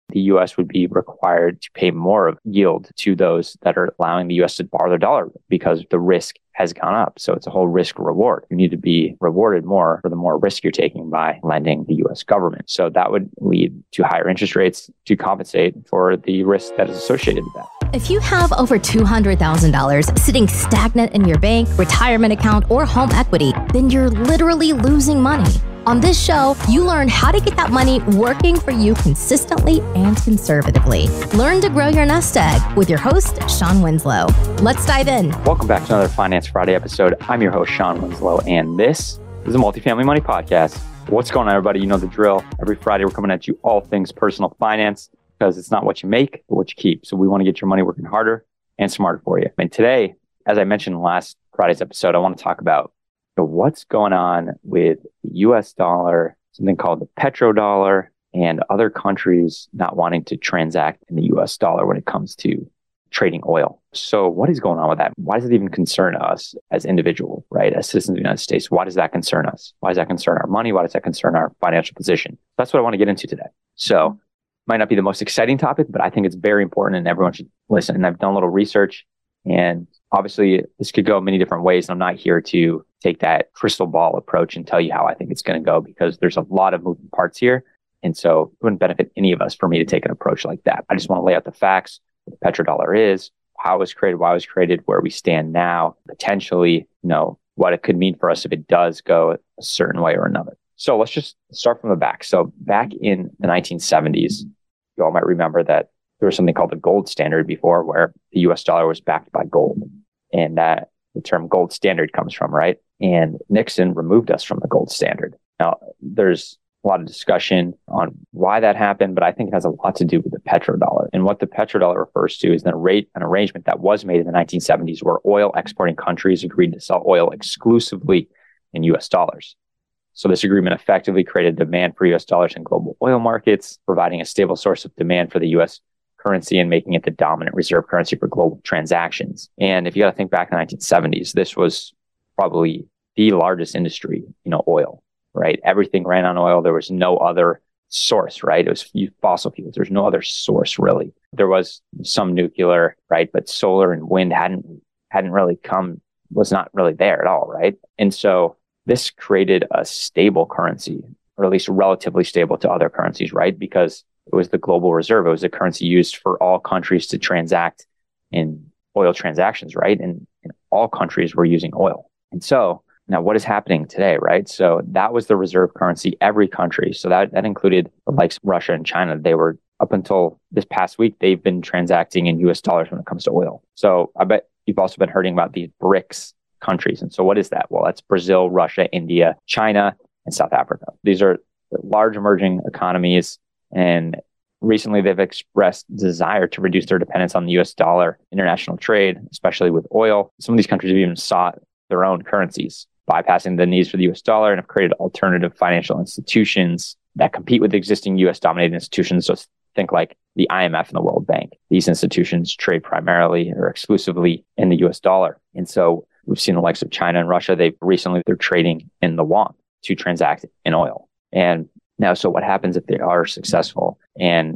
the US would be required to pay more of yield to those that are allowing the US to borrow their dollar because the risk has gone up. So it's a whole risk reward. You need to be rewarded more for the more risk you're taking by lending the US government. So that would lead to higher interest rates to compensate for the risk that is associated with that. If you have over $200,000 sitting stagnant in your bank, retirement account, or home equity, then you're literally losing money. On this show, you learn how to get that money working for you consistently and conservatively. Learn to grow your nest egg with your host, Sean Winslow. Let's dive in. Welcome back to another Finance Friday episode. I'm your host, Sean Winslow, and this is a Multifamily Money Podcast. What's going on, everybody? You know the drill. Every Friday, we're coming at you all things personal finance because it's not what you make, but what you keep. So we want to get your money working harder and smarter for you. And today, as I mentioned in last Friday's episode, I want to talk about what's going on with the US dollar, something called the petrodollar, and other countries not wanting to transact in the US dollar when it comes to trading oil. So what is going on with that? Why does it even concern us as individuals, right? As citizens of the United States, why does that concern us? Why does that concern our money? Why does that concern our financial position? That's what I want to get into today. So might not be the most exciting topic, but I think it's very important and everyone should listen. And I've done a little research, and obviously this could go many different ways. And I'm not here to take that crystal ball approach and tell you how I think it's going to go, because there's a lot of moving parts here. And so it wouldn't benefit any of us for me to take an approach like that. I just want to lay out the facts, what the petrodollar is, how it was created, why it was created, where we stand now, potentially, what it could mean for us if it does go a certain way or another. So let's just start from the back. So back in the 1970s, you all might remember that there was something called the gold standard before, where the US dollar was backed by gold. And that the term gold standard comes from, right? And Nixon removed us from the gold standard. Now, there's a lot of discussion on why that happened, but I think it has a lot to do with the petrodollar. And what the petrodollar refers to is an arrangement that was made in the 1970s where oil exporting countries agreed to sell oil exclusively in US dollars. So this agreement effectively created demand for US dollars in global oil markets, providing a stable source of demand for the US currency and making it the dominant reserve currency for global transactions. And if you got to think back in the 1970s, this was probably the largest industry, oil, right? Everything ran on oil. There was no other source, right? It was fossil fuels. There's no other source, really. There was some nuclear, right? But solar and wind hadn't really come, was not really there at all, right? And so this created a stable currency, or at least relatively stable to other currencies, right? Because it was the global reserve. It was the currency used for all countries to transact in oil transactions, right? And all countries were using oil. And so now what is happening today, right? So that was the reserve currency, every country. So that included the likes of Russia and China. They were, up until this past week, they've been transacting in US dollars when it comes to oil. So I bet you've also been hearing about these BRICS countries. And so what is that? Well, that's Brazil, Russia, India, China, and South Africa. These are large emerging economies. And recently, they've expressed desire to reduce their dependence on the US dollar international trade, especially with oil. Some of these countries have even sought their own currencies, bypassing the needs for the US dollar, and have created alternative financial institutions that compete with existing US dominated institutions. So think like the IMF and the World Bank. These institutions trade primarily or exclusively in the US dollar. And so we've seen the likes of China and Russia. They're trading in the yuan to transact in oil. And now, so what happens if they are successful in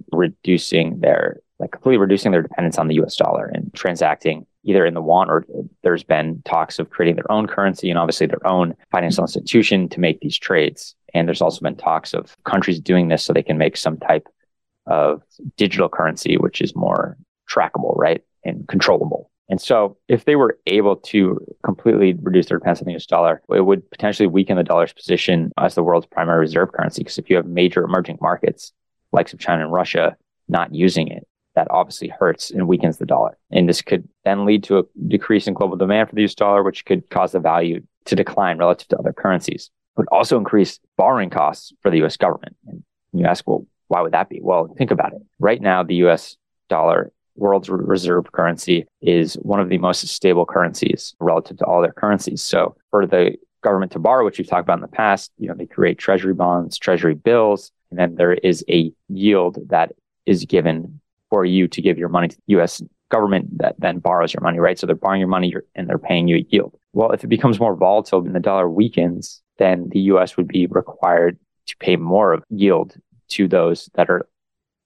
completely reducing their dependence on the US dollar and transacting either in the yuan, or there's been talks of creating their own currency and obviously their own financial institution to make these trades. And there's also been talks of countries doing this so they can make some type of digital currency, which is more trackable, right? And controllable. And so if they were able to completely reduce their dependence on the US dollar, it would potentially weaken the dollar's position as the world's primary reserve currency. Because if you have major emerging markets, like China and Russia, not using it, that obviously hurts and weakens the dollar. And this could then lead to a decrease in global demand for the US dollar, which could cause the value to decline relative to other currencies. It would also increase borrowing costs for the US government. And you ask, well, why would that be? Well, think about it. Right now, the US dollar, world's reserve currency, is one of the most stable currencies relative to all their currencies. So for the government to borrow, which we've talked about in the past, they create treasury bonds, treasury bills, and then there is a yield that is given for you to give your money to the U.S. government that then borrows your money, right? So they're borrowing your money and they're paying you a yield. Well, if it becomes more volatile and the dollar weakens, then the U.S. would be required to pay more of yield to those that are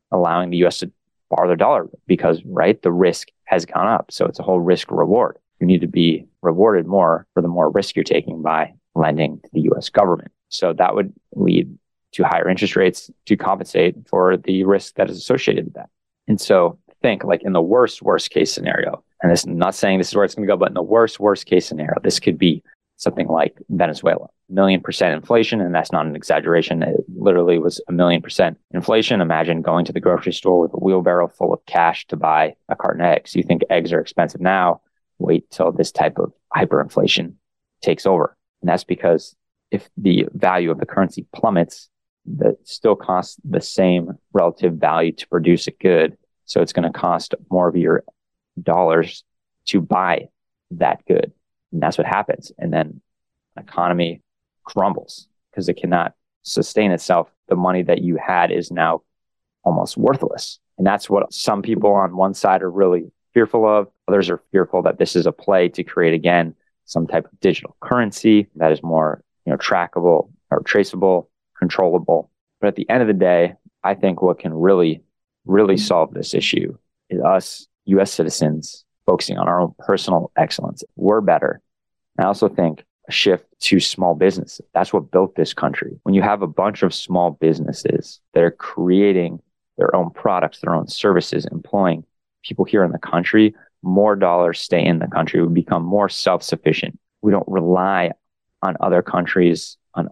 allowing the US to borrow the dollar because, right, the risk has gone up. So it's a whole risk reward. You need to be rewarded more for the more risk you're taking by lending to the US government. So that would lead to higher interest rates to compensate for the risk that is associated with that. And so think like in the worst case scenario, and this, I'm not saying this is where it's going to go, but in the worst case scenario, this could be something like Venezuela, 1,000,000% inflation. And that's not an exaggeration. It literally was 1,000,000% inflation. Imagine going to the grocery store with a wheelbarrow full of cash to buy a carton of eggs. You think eggs are expensive now, wait till this type of hyperinflation takes over. And that's because if the value of the currency plummets, that still costs the same relative value to produce a good. So it's going to cost more of your dollars to buy that good. And that's what happens. And then an economy crumbles because it cannot sustain itself. The money that you had is now almost worthless. And that's what some people on one side are really fearful of. Others are fearful that this is a play to create, again, some type of digital currency that is more, trackable or traceable, controllable. But at the end of the day, I think what can really solve this issue is us US citizens focusing on our own personal excellence. We're better. And I also think a shift to small businesses. That's what built this country. When you have a bunch of small businesses that are creating their own products, their own services, employing people here in the country, more dollars stay in the country. We become more self-sufficient. We don't rely on other countries'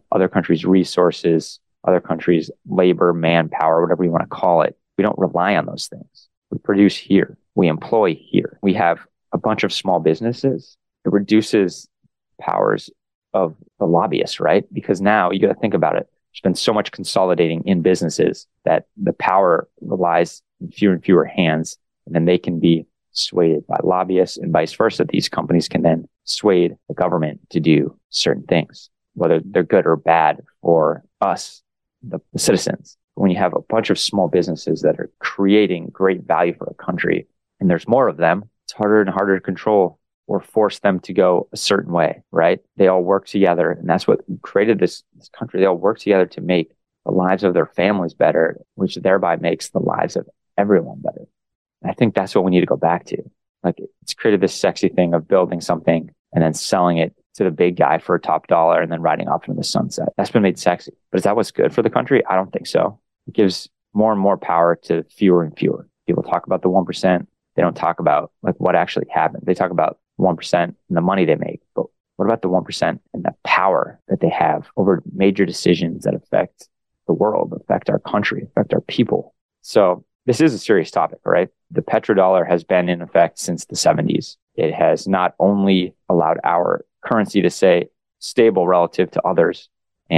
resources, other countries' labor, manpower, whatever you want to call it. We don't rely on those things. We produce here. We employ here. We have a bunch of small businesses. It reduces powers of the lobbyists, right? Because now you got to think about it. There's been so much consolidating in businesses that the power relies in fewer and fewer hands, and then they can be swayed by lobbyists and vice versa. These companies can then sway the government to do certain things, whether they're good or bad for us, the citizens. When you have a bunch of small businesses that are creating great value for a country, and there's more of them, it's harder and harder to control or force them to go a certain way, right? They all work together, and that's what created this country. They all work together to make the lives of their families better, which thereby makes the lives of everyone better. And I think that's what we need to go back to. Like, it's created this sexy thing of building something and then selling it to the big guy for a top dollar and then riding off into the sunset. That's been made sexy. But is that what's good for the country? I don't think so. It gives more and more power to fewer and fewer. People talk about the 1%. They don't talk about like what actually happened. They talk about 1% and the money they make. But what about the 1% and the power that they have over major decisions that affect the world, affect our country, affect our people? So this is a serious topic, right? The petrodollar has been in effect since the 70s. It has not only allowed our currency to stay stable relative to others,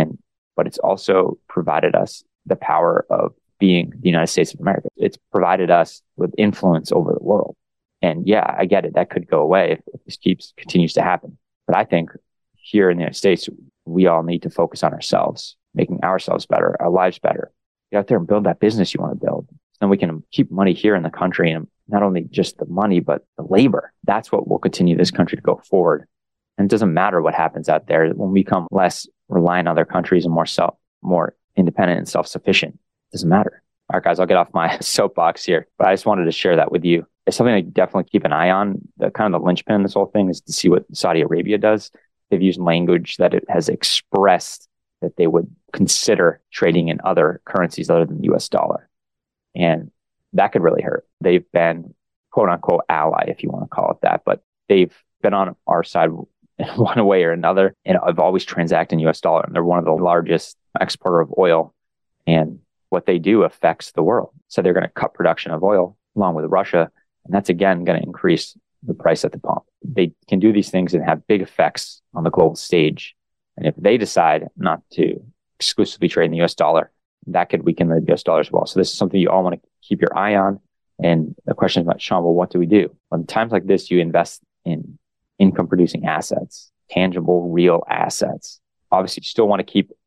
but it's also provided us the power of being the United States of America. It's provided us with influence over the world. And yeah, I get it. That could go away if this continues to happen. But I think here in the United States, we all need to focus on ourselves, making ourselves better, our lives better. Get out there and build that business you want to build. Then we can keep money here in the country, and not only just the money, but the labor. That's what will continue this country to go forward. And it doesn't matter what happens out there. When we become less reliant on other countries and more independent and self-sufficient, it doesn't matter. All right, guys, I'll get off my soapbox here, but I just wanted to share that with you. It's something to definitely keep an eye on. The kind of the linchpin in this whole thing is to see what Saudi Arabia does. They've used language that it has expressed that they would consider trading in other currencies other than the US dollar. And that could really hurt. They've been quote unquote ally, if you want to call it that, but they've been on our side in one way or another. And I've always transacted in US dollar. And they're one of the largest exporter of oil. And what they do affects the world. So they're going to cut production of oil along with Russia. And that's again going to increase the price at the pump. They can do these things and have big effects on the global stage. And if they decide not to exclusively trade in the US dollar, that could weaken the US dollar as well. So this is something you all want to keep your eye on. And the question is about, Sean, well, what do we do? When times like this, you invest in income producing assets, tangible, real assets. Obviously, you still want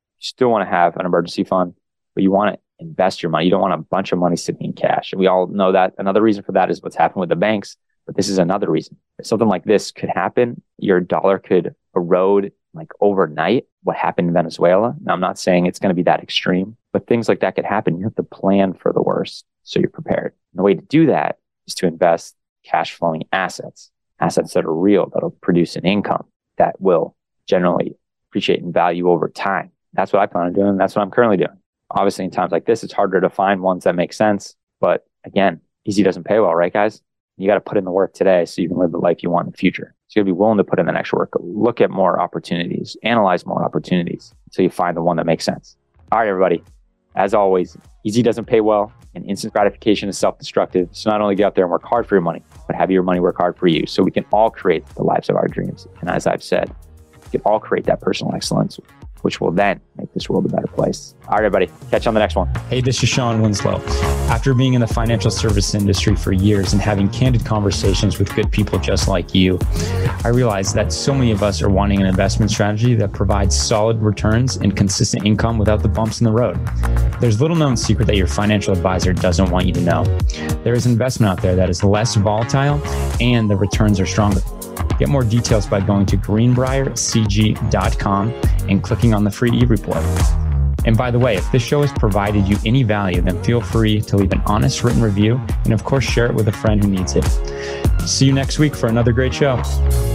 to have an emergency fund, but you want to invest your money. You don't want a bunch of money sitting in cash. And we all know that. Another reason for that is what's happened with the banks. But this is another reason. If something like this could happen, your dollar could erode like overnight what happened in Venezuela. Now, I'm not saying it's going to be that extreme, but things like that could happen. You have to plan for the worst so you're prepared. And the way to do that is to invest cash flowing assets that are real, that'll produce an income that will generally appreciate in value over time. That's what I plan on doing. That's what I'm currently doing. Obviously, in times like this, it's harder to find ones that make sense. But again, easy doesn't pay well, right, guys? You got to put in the work today so you can live the life you want in the future. So you got to be willing to put in the extra work, look at more opportunities, analyze more opportunities until you find the one that makes sense. All right, everybody. As always, easy doesn't pay well and instant gratification is self-destructive. So not only get out there and work hard for your money, but have your money work hard for you so we can all create the lives of our dreams. And as I've said, we can all create that personal excellence, which will then make this world a better place. All right, everybody, catch you on the next one. Hey, this is Sean Winslow. After being in the financial service industry for years and having candid conversations with good people just like you, I realized that so many of us are wanting an investment strategy that provides solid returns and consistent income without the bumps in the road. There's little known secret that your financial advisor doesn't want you to know. There is investment out there that is less volatile and the returns are stronger. Get more details by going to greenbriercg.com and clicking on the free e-report. And by the way, if this show has provided you any value, then feel free to leave an honest written review and of course share it with a friend who needs it. See you next week for another great show.